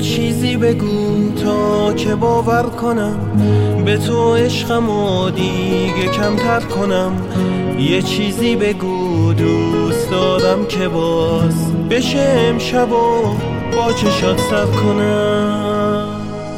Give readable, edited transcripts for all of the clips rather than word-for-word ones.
چیزی بگو تا که باور کنم به تو عشقمو دیگه کمتر کنم. یه چیزی بگو دوست دارم که باز بشه امشب و با چشات سر کنم.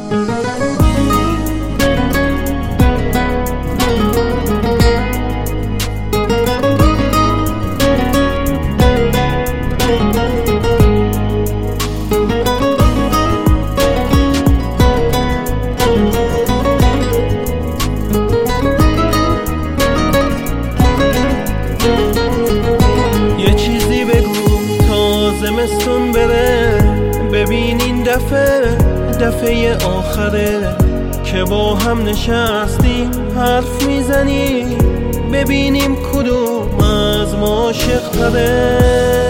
زمستون بره ببین این دفعه آخره که با هم نشستیم حرف میزنیم، ببینیم کدوم از ما عاشق تره.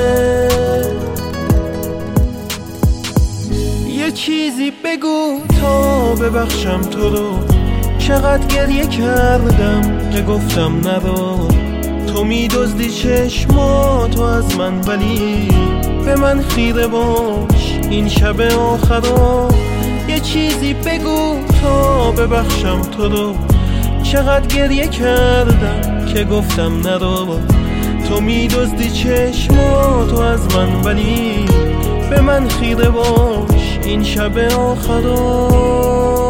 یه چیزی بگو تا ببخشم تو رو، چقدر گریه کردم که گفتم نرو. تو میدزدی چشماتو از من ولی به من خیره باش این شب آخرا. یه چیزی بگو تا ببخشم تو رو، چقدر گریه کردم که گفتم نرو. تو میدزدی چشماتو از من ولی به من خیره باش این شب آخرا.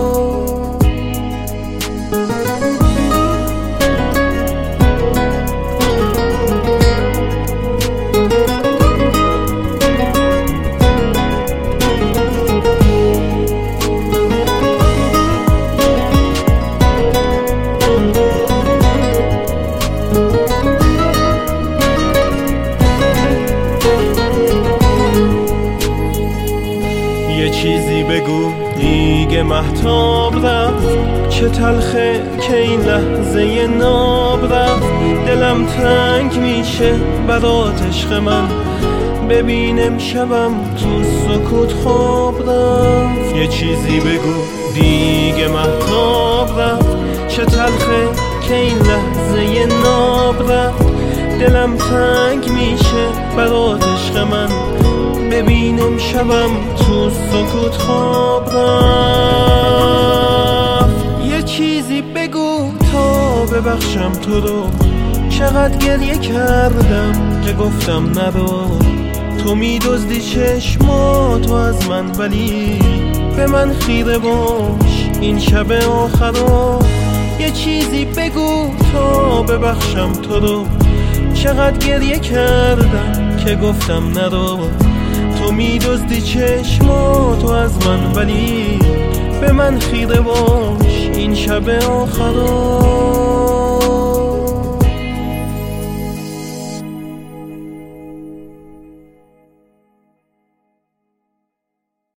یه چیزی بگو دیگه مهتاب رفت، چه تلخه که این لحظه ناب رفت. دلم تنگ میشه برات عشق من، ببینم شبم تو سکوت خواب رفت. یه چیزی بگو دیگه مهتاب رفت، چه تلخه که این لحظه ناب رفت. دلم تنگ میشه برات عشق من، ببینم شبم تو سکوت خواب رفت. یه چیزی بگو تا ببخشم تو رو، چقدر گریه کردم که گفتم نرو. تو میدزدی چشماتو از من ولی به من خیره باش این شب آخرا. یه چیزی بگو تا ببخشم تو رو، چقدر گریه کردم که گفتم نرو. تو میدزدی چشماتو از من ولی به من خیره باش این شب آخرا.